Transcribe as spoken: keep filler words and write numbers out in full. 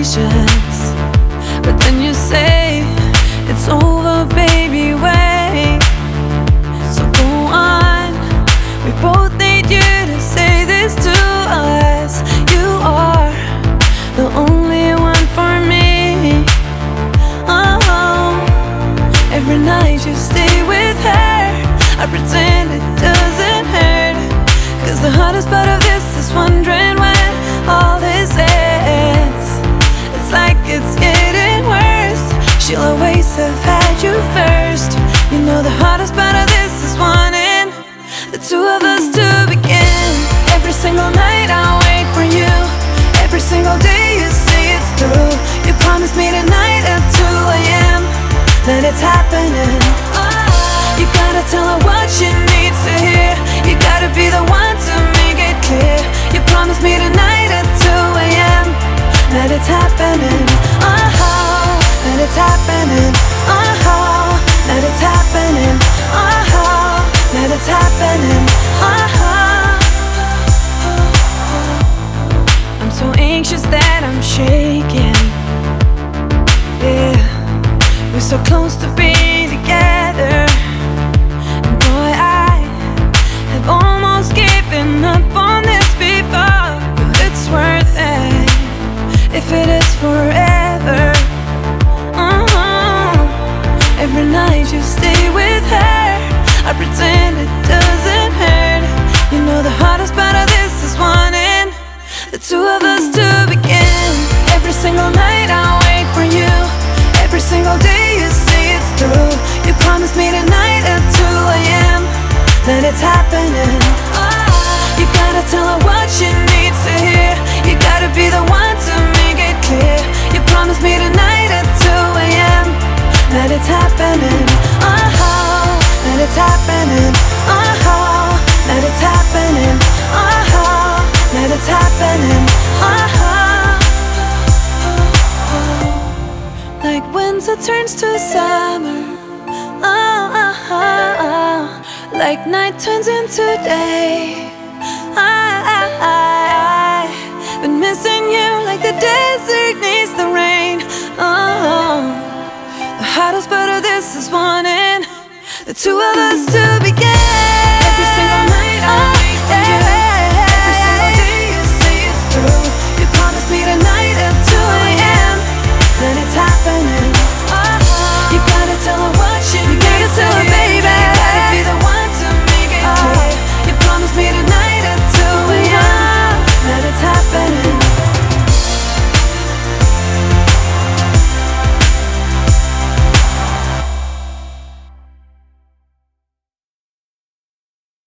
patience, but then you say it's over, baby, wait. So go on, we both need you to say this to us. You are the only one for me. Oh, every night you stay with her, I pretend it doesn't hurt, 'cause the hardest part of this is wondering when all this ends. It's like it's getting worse. She'll always have had you first. You know the hardest part of this is wanting the two of us to begin. Every single night I wait for you. Every single day you say it's through. You promised me tonight at two A M that it's happening. You gotta tell her what she needs to hear. You gotta be the one to make it clear. You promised me tonight at two A M that it's happening. Uh-huh, that it's happening. Uh-huh, that it's happening. Uh-huh, that it's happening. Uh-huh. I'm so anxious that I'm shaking. Yeah, we're so close to being together. And boy, I have almost given up on this before, but it's worth it if it is forever. Uh-huh. Every night you stay with her, I pretend it doesn't hurt. You know the hardest part of this is wanting the two of us to begin. Every single night I wait for you. Every single day you say it's through. You promised me tonight at two A M that it's happening. You gotta tell her what she needs to hear. You gotta be the one to make it clear. You promised me tonight at two A M that it's happening. Uh-huh, that it's happening. Uh-huh, that it's happening. Uh-huh, that it's happening. Uh-huh. Like winter turns to summer. Uh-huh. Like night turns into day. I've been missing you like the desert needs the rain. Oh, the hardest part of this is wanting the two of us to begin.